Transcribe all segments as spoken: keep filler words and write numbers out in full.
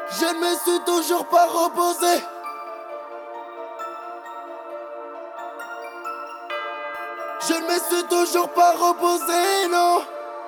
Je ne me suis toujours pas reposé. Je ne me suis toujours pas reposé, non.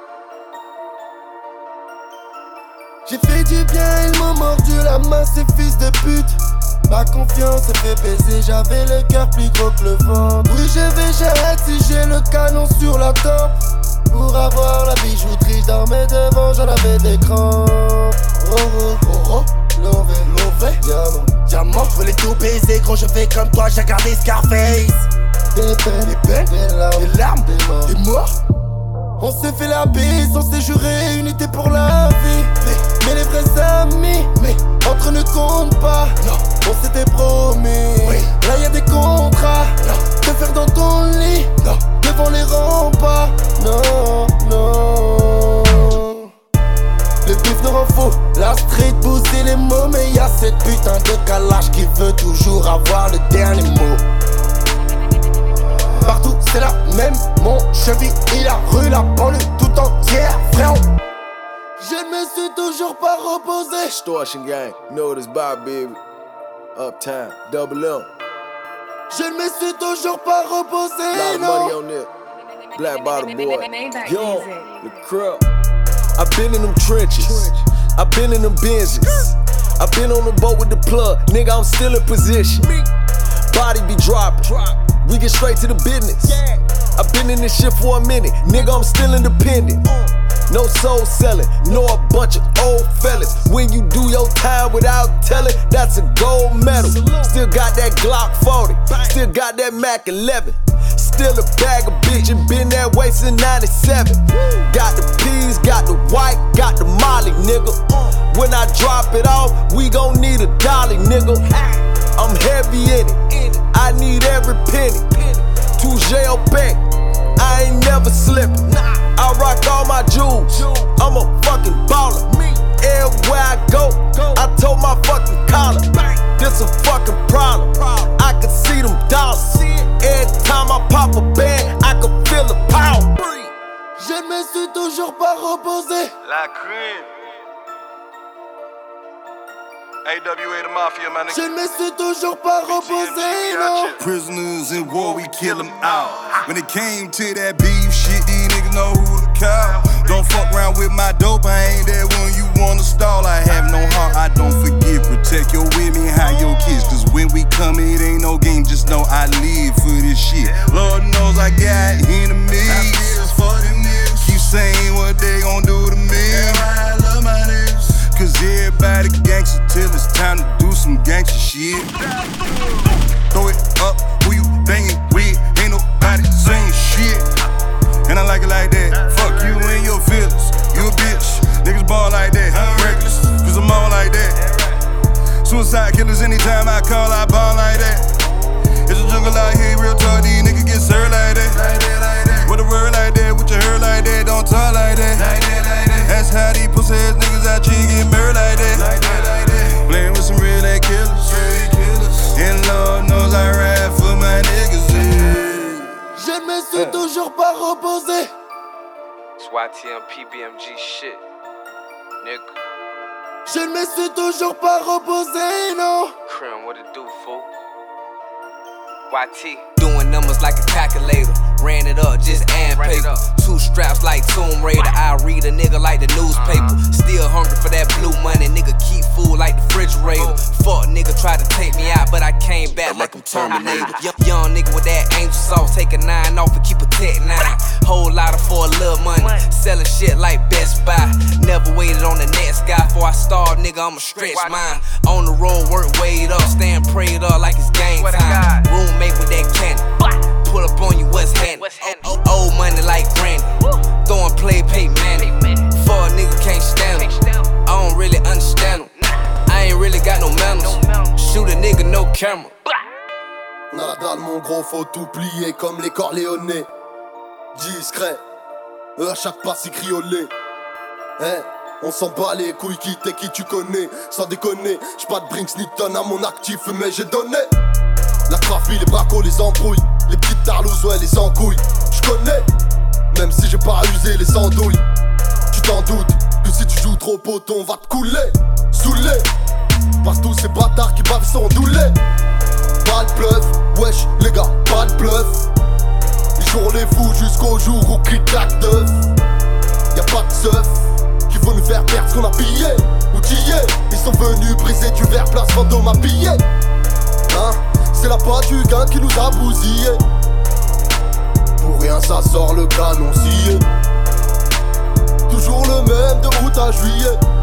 J'ai fait du bien, ils m'ont mordu la main, ces fils de pute. Ma confiance s'est fait baiser, j'avais le cœur plus gros que le ventre. Oui, je vais, j'arrête si j'ai le canon sur la tempe. Pour avoir la bijouterie, je dormais devant, j'en avais des crampes. Oh oh, oh oh, lové, lové, diamant, diamant. Je voulais tout baiser, gros, je fais comme toi, j'ai regardé Scarface. Des peines, des peines, des larmes, des larmes, des morts, des morts. On s'est fait la bise, on s'est juré unité pour la vie. Mais, mais les vrais amis, mais entre eux ne comptent pas. Non, on s'était promis. Oui. Là y'a des contrats. Non, te faire dans ton lit. Non, devant les remparts. Non, non. Le bif nous rend fou. La street bousille les mots, mais y'a cette putain de calage qui veut toujours avoir le dernier mot. Partout c'est la même, mon cheville, il a rue, la banlieue tout entière, frère. Je ne me suis toujours pas reposé. Extortion gang, know this Bob baby. Uptown, double M. Je ne me suis toujours pas reposé. Lot of non. money on this. Black bottle boy. Yo, the crib. I've been in them trenches. I've been in them Benzes. I've been on the boat with the plug. Nigga, I'm still in position. Body be dropping. We get straight to the business. I've been in this shit for a minute. Nigga, I'm still independent. No soul selling, know a bunch of old fellas. When you do your time without telling, that's a gold medal. Still got that Glock forty, still got that Mac eleven. Still a bag of bitch and been that way since ninety-seven. Got the peas, got the white, got the molly, nigga. When I drop it off, we gon' need a dolly, nigga. I'm heavy in it, I need every penny. Touche au bec, I ain't never slippin'. I rock all my jewels, I'm a fucking baller. Everywhere I go, I told my fucking collar. This a fucking problem, I can see them dollars. Every time I pop a band, I can feel the power. Je ne me suis toujours pas reposé. La Crime. A W A the Mafia, man. Je ne me suis toujours pas reposé, non. Prisoners in war, we kill them out. When it came to that beef shit, these niggas know who to call. Don't fuck around with my dope, I ain't that one you wanna stall. I have no heart, I don't forget. Protect your women, hide your kids. Cause when we come, it ain't no game, just know I live for this shit. Lord knows I got enemies. Keep saying what they gon' do to me. Cause everybody gangster till it's time to do some gangster shit. Throw it up, who you bangin' with? Ain't nobody saying shit. And I like it like that. Fuck you and your feelings. You a bitch. Niggas ball like that. I'm reckless, cause I'm all like that. Suicide killers anytime I call, I ball like that. It's a jungle out here, real talk, these niggas get served like that. Like that, like that. With a word like that, with your hair like that, don't talk like that. Like that, like that. That's how these pussy ass niggas out here get murdered like that. Like that, like that. Playing with some real ass killers. killers. And Lord knows I ride for my niggas. Yeah. Je ne me suis toujours pas reposé. It's Y T M P B M G shit, nigga. Je ne me suis toujours pas reposé, non. Crime, what it do, fool? Y T. Doing numbers like a calculator. Ran it up, just and paper. Two straps like Tomb Raider. I read a nigga like the newspaper. Still hungry for that blue money. Nigga keep food like the refrigerator. Fuck nigga tried to take me out, but I came back like I'm Terminator. Young, young nigga with that angel sauce. Take a nine off and keep a tech nine. Whole lot of for a little money. Selling shit like Best Buy. Never waited on the next guy. Before I starve, nigga, I'ma stretch mine. On the road, work weighed up. Stand prayed up like it's game time. Roommate with that candy. Pull up on you, what's happening? Oh, old money like granny. Throwing play, pay money. For a nigga can't stand him. I don't really understand him. I ain't really got no manners. Shoot a nigga, no camera. On a la dalle, mon gros, faut tout plier comme les Corléonais. Discret, eux à chaque pas c'est criolé. Hein, on s'en bat les couilles, qui t'es qui tu connais. Sans déconner, j'suis pas de Brinks ni de tonne à mon actif, mais j'ai donné. La trafie, les bracos, les embrouilles. Les petites tarlouses, ouais, les encouilles. J'connais, même si j'ai pas usé les andouilles. Tu t'en doutes, que si tu joues trop poton, on va te couler. Saoulé, parce tous ces bâtards qui bavent sont doulés. Pas de bluff, wesh les gars, pas de bluff. Les jours les fous jusqu'au jour où clic-clac d'œuf. Y'a pas de seuf qui veut nous faire perdre ce qu'on a pillé. Outillés, ils sont venus briser du verre, place fantôme à piller. Hein, c'est la patte du gain qui nous a bousillé. Pour rien ça sort le canon scié. Toujours le même de août à juillet.